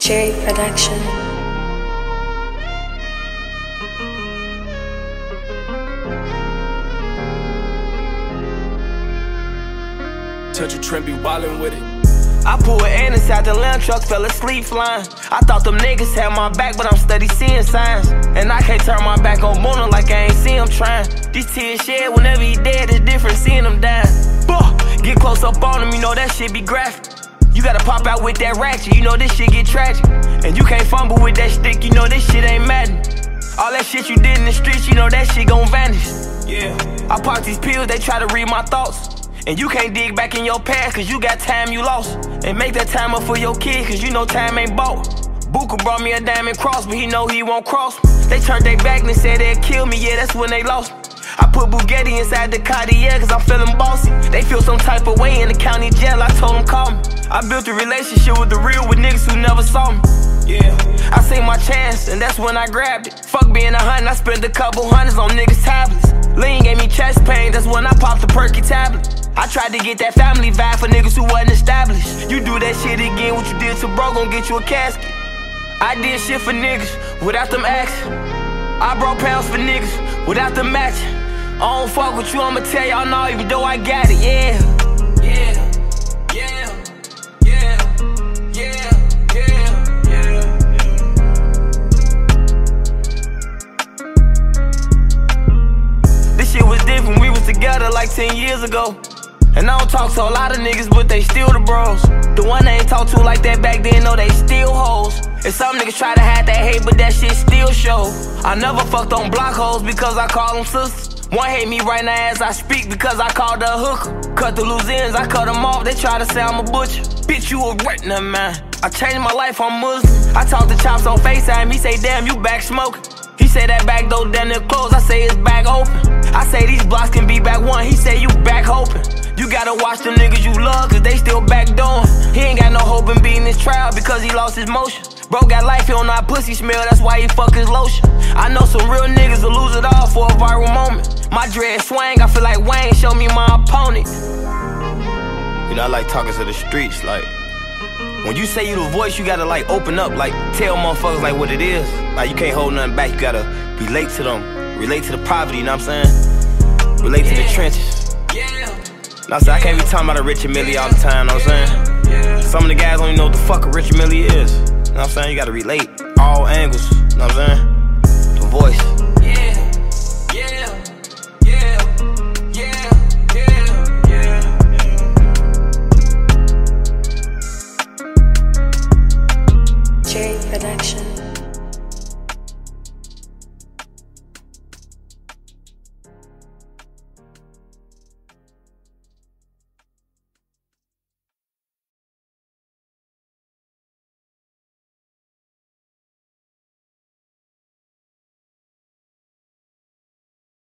Cherry Production. Touch a trend, be wildin' with it. I pulled in inside the lamb truck, fell asleep flying. I thought them niggas had my back, but I'm steady seeing signs. And I can't turn my back on Bono like I ain't see him trying. These tears shed whenever he dead, it's different seeing him dying. Get close up on him, you know that shit be graphic. You gotta pop out with that ratchet, you know this shit get tragic. And you can't fumble with that stick, you know this shit ain't Madden. All that shit you did in the streets, you know that shit gon' vanish. Yeah, I pop these pills, they try to read my thoughts. And you can't dig back in your past, cause you got time you lost. And make that time up for your kid, cause you know time ain't bought. Buka brought me a diamond cross, but he know he won't cross me. They turned their back and said they'd kill me, yeah, that's when they lost me. I put Bugatti inside the Cartier, cause I'm feeling bossy. They feel some type of way in the county jail, I told them call me. I built a relationship with the real, with niggas who never saw me. Yeah, I seen my chance, and that's when I grabbed it. Fuck being a hundred, I spent a couple hundreds on niggas' tablets. Lean gave me chest pain, that's when I popped the perky tablet. I tried to get that family vibe for niggas who wasn't established. You do that shit again, what you did to bro gon' get you a casket. I did shit for niggas without them asking. I brought pounds for niggas without them matching. I don't fuck with you, I'ma tell y'all no, even though I got it, yeah. This shit was different, we was together like 10 years ago. And I don't talk to a lot of niggas, but they still the bros. The one I ain't talk to like that back then, know they still hoes. And some niggas try to hide that hate, but that shit still show. I never fucked on block hoes because I call them sisters. One hate me right now as I speak because I called her a hooker. Cut the loose ends, I cut them off, they try to say I'm a butcher. Bitch, you a retina, man. I changed my life, I'm Muslim. I talk to Chops on FaceTime, he say, damn, you back smoking. He say that back door down there closed, I say it's back open. I say these blocks can be back one, he say you back hoping. You gotta watch them niggas you love, cause they still back doing. He ain't got no hope in beating this trial because he lost his motion. Bro got life, he don't know how pussy smell, that's why he fuck his lotion. I know some real niggas will lose it all for a viral moment. My dread swang, I feel like Wayne, show me my opponent. You know, I like talking to the streets, like when you say you the voice, you gotta like open up, like tell motherfuckers like what it is. Like you can't hold nothing back, you gotta relate to them, relate to the poverty, you know what I'm saying? Relate to the trenches. Now, so I can't be talking about a Richard Mille all the time, you know what I'm saying? Some of the guys don't even know what the fuck a Richard Mille is. You know what I'm saying? You gotta relate all angles, you know what I'm saying? The voice. Cherry Production.